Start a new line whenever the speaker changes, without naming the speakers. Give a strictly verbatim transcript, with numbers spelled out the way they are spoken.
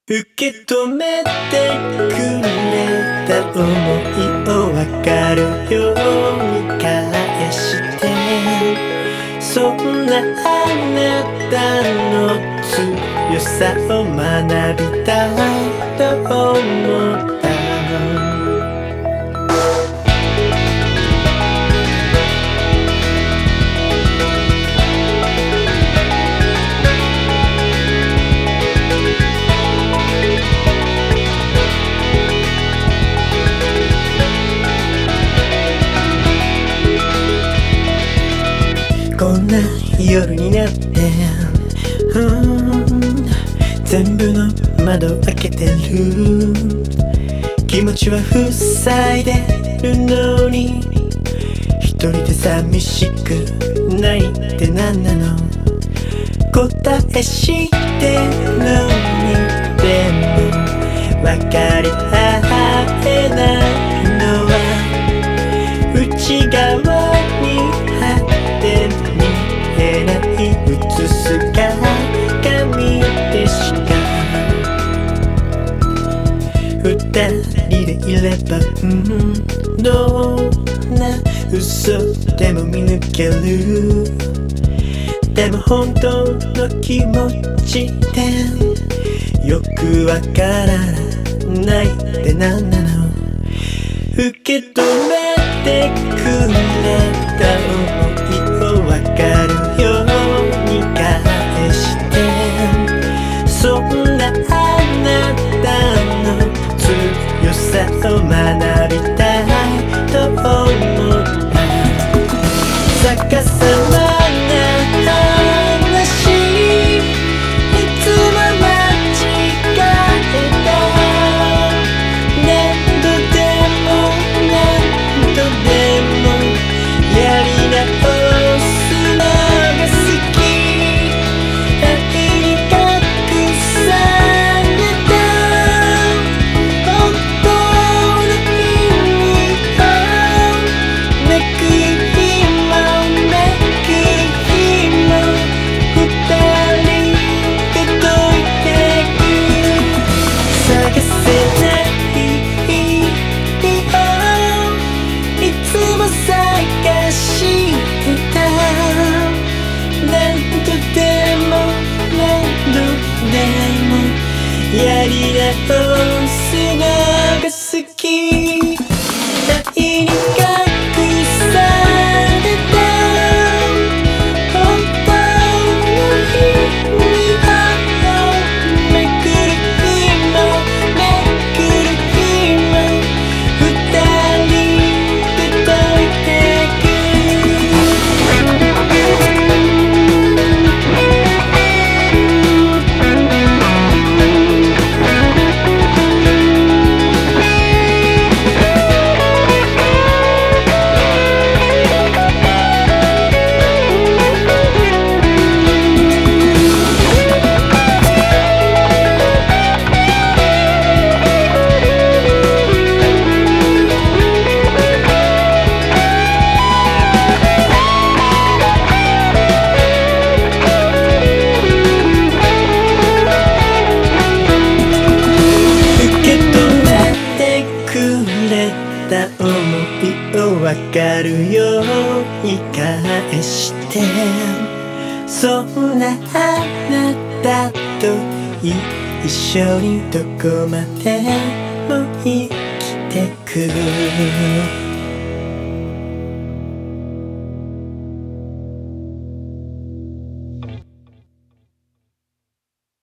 受け止めてくれた想いを分かるように返して、そんなあなたの強さを学びたいと思った。こんな夜になって、うん全部の窓開けてる。気持ちは塞いでるのに、一人で寂しくないってなんなの。答え知ってるのに、でも分かり合えないのは内側にあって見えない映す鏡でしか。二人でいれば、うん、どんな嘘でも見抜ける。でも本当の気持ちってよくわからないってなんなの。受け止めてくれた想いをわかるように返して、そんなあなたの強さを学びたいと思った。逆さまな話、いつも間違えた。何度でも何度でもやり直すのが好き。愛に隠された本当の意味をめくる日もめくる日も二人で解いてく。探せない意味をいつも探してた。何度でも何度でもやり直すのが好き。愛に隠された本当の意味をめくる日もめくる日も二人で解いてく。想いをわかるように返して、そんなあなたと一緒にどこまでも生きてく。